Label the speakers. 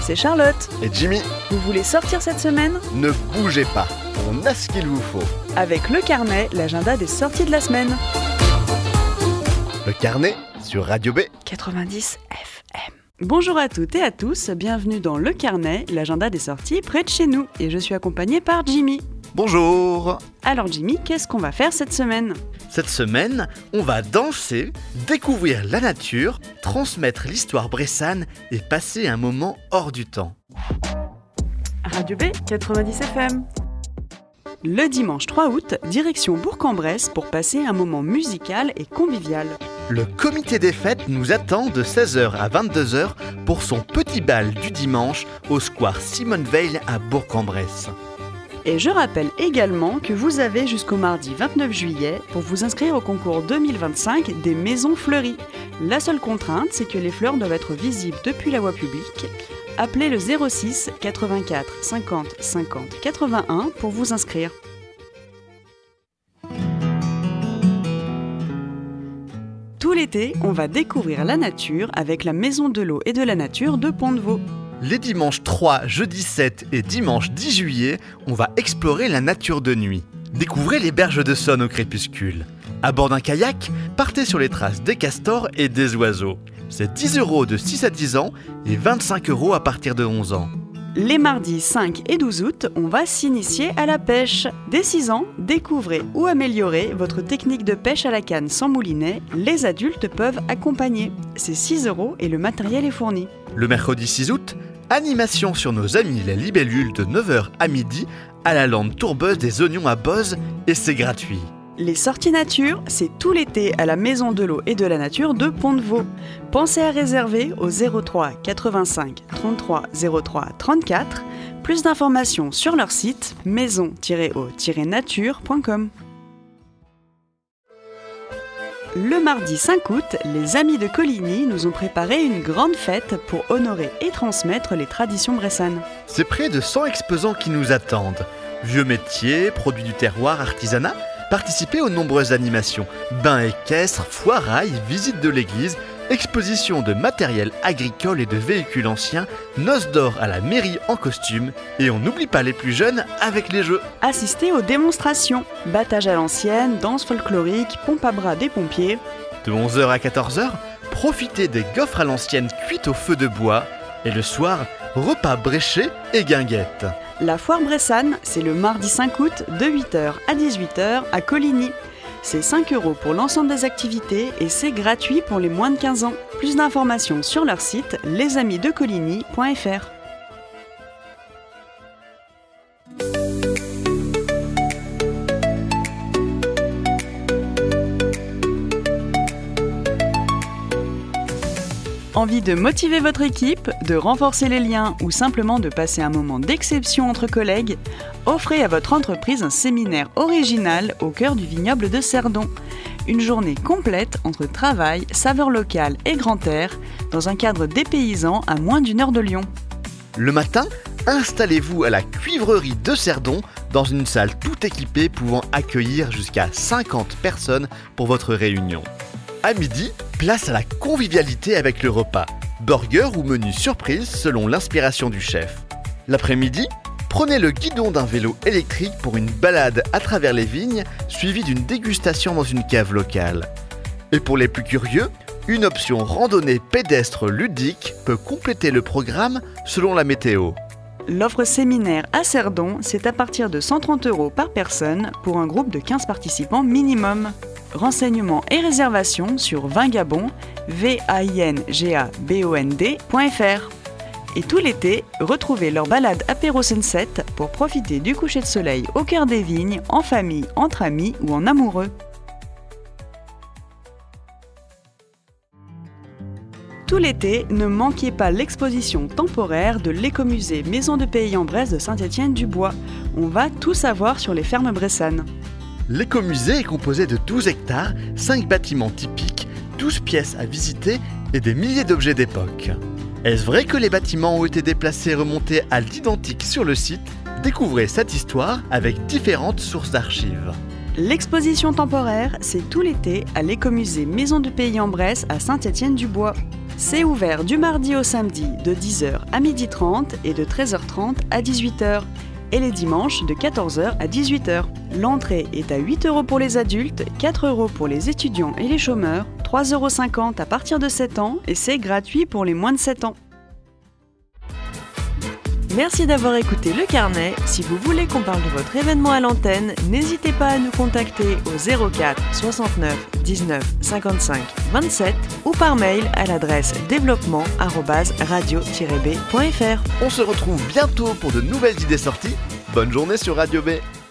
Speaker 1: c'est Charlotte.
Speaker 2: Et Jimmy,
Speaker 1: Vous voulez sortir cette semaine?
Speaker 2: ne bougez pas, on a ce qu'il vous faut.
Speaker 1: Avec le carnet, l'agenda des sorties de la semaine.
Speaker 2: Le carnet sur Radio B.
Speaker 1: 90 FM. Bonjour à toutes et à tous, bienvenue dans Le Carnet, l'agenda des sorties près de chez nous. Et je suis accompagnée par Jimmy.
Speaker 2: Bonjour.
Speaker 1: Alors Jimmy, qu'est-ce qu'on va faire cette semaine?
Speaker 2: Cette semaine, on va danser, découvrir la nature, transmettre l'histoire bressane et passer un moment hors du temps.
Speaker 1: Radio B, 90 FM. Le dimanche 3 août, direction Bourg-en-Bresse pour passer un moment musical et convivial.
Speaker 2: Le comité des fêtes nous attend de 16h à 22h pour son petit bal du dimanche au square Simone Veil à Bourg-en-Bresse.
Speaker 1: Et je rappelle également que vous avez jusqu'au mardi 29 juillet pour vous inscrire au concours 2025 des maisons fleuries. La seule contrainte, c'est que les fleurs doivent être visibles depuis la voie publique. Appelez le 06 84 50 50 81 pour vous inscrire. Tout l'été, on va découvrir la nature avec la Maison de l'eau et de la nature de Pont-de-Vaux.
Speaker 2: Les dimanches 3, jeudi 7 et dimanche 10 juillet, on va explorer la nature de nuit. Découvrez les berges de Saône au crépuscule. À bord d'un kayak, partez sur les traces des castors et des oiseaux. C'est 10 € de 6 à 10 ans et 25 € à partir de 11 ans.
Speaker 1: Les mardis 5 et 12 août, on va s'initier à la pêche. Dès 6 ans, découvrez ou améliorez votre technique de pêche à la canne sans moulinet. Les adultes peuvent accompagner. C'est 6 € et le matériel est fourni.
Speaker 2: Le mercredi 6 août, animation sur nos amis les libellules de 9h à midi à la lande tourbeuse des Oignons à Boz et c'est gratuit.
Speaker 1: Les sorties nature, c'est tout l'été à la Maison de l'eau et de la nature de Pont-de-Vaux. Pensez à réserver au 03 85 33 03 34. Plus d'informations sur leur site maison-o-nature.com. Le mardi 5 août, les amis de Coligny nous ont préparé une grande fête pour honorer et transmettre les traditions bressanes.
Speaker 2: C'est près de 100 exposants qui nous attendent. Vieux métiers, produits du terroir, artisanat. Participez aux nombreuses animations, bains équestres, foirailles, visites de l'église, expositions de matériel agricole et de véhicules anciens, noces d'or à la mairie en costume, et on n'oublie pas les plus jeunes avec les jeux.
Speaker 1: Assistez aux démonstrations, battage à l'ancienne, danse folklorique, pompe à bras des pompiers.
Speaker 2: De 11h à 14h, profitez des gaufres à l'ancienne cuites au feu de bois, et le soir, repas bréchés et guinguettes.
Speaker 1: La foire bressane, c'est le mardi 5 août de 8h à 18h à Coligny. C'est 5 € pour l'ensemble des activités et c'est gratuit pour les moins de 15 ans. Plus d'informations sur leur site lesamisdecoligny.fr. Envie de motiver votre équipe, de renforcer les liens ou simplement de passer un moment d'exception entre collègues? Offrez à votre entreprise un séminaire original au cœur du vignoble de Cerdon. Une journée complète entre travail, saveurs locales et grand air, dans un cadre dépaysant à moins d'1 heure de Lyon.
Speaker 2: Le matin, installez-vous à la cuivrerie de Cerdon dans une salle tout équipée pouvant accueillir jusqu'à 50 personnes pour votre réunion. À midi, place à la convivialité avec le repas. Burger ou menu surprise selon l'inspiration du chef. L'après-midi, prenez le guidon d'un vélo électrique pour une balade à travers les vignes, suivie d'une dégustation dans une cave locale. Et pour les plus curieux, une option randonnée pédestre ludique peut compléter le programme selon la météo.
Speaker 1: L'offre séminaire à Cerdon, c'est à partir de 130 € par personne pour un groupe de 15 participants minimum. Renseignements et réservations sur Vingabond, VAINGABOND.fr. Et tout l'été, retrouvez leur balade apéro sunset pour profiter du coucher de soleil au cœur des vignes, en famille, entre amis ou en amoureux. Tout l'été, ne manquez pas l'exposition temporaire de l'écomusée Maison de Pays-en-Bresse de Saint-Étienne-du-Bois. On va tout savoir sur les fermes bressanes.
Speaker 2: L'écomusée est composé de 12 hectares, 5 bâtiments typiques, 12 pièces à visiter et des milliers d'objets d'époque. Est-ce vrai que les bâtiments ont été déplacés et remontés à l'identique sur le site? Découvrez cette histoire avec différentes sources d'archives.
Speaker 1: L'exposition temporaire, c'est tout l'été à l'écomusée Maison de Pays-en-Bresse à Saint-Étienne-du-Bois. C'est ouvert du mardi au samedi de 10h à 12h30 et de 13h30 à 18h. Et les dimanches de 14h à 18h. L'entrée est à 8 € pour les adultes, 4 € pour les étudiants et les chômeurs, 3,50 € à partir de 7 ans et c'est gratuit pour les moins de 7 ans.
Speaker 3: Merci d'avoir écouté Le Carnet. Si vous voulez qu'on parle de votre événement à l'antenne, n'hésitez pas à nous contacter au 04 69 19 55 27 ou par mail à l'adresse développement@radio-b.fr.
Speaker 2: On se retrouve bientôt pour de nouvelles idées sorties. Bonne journée sur Radio B.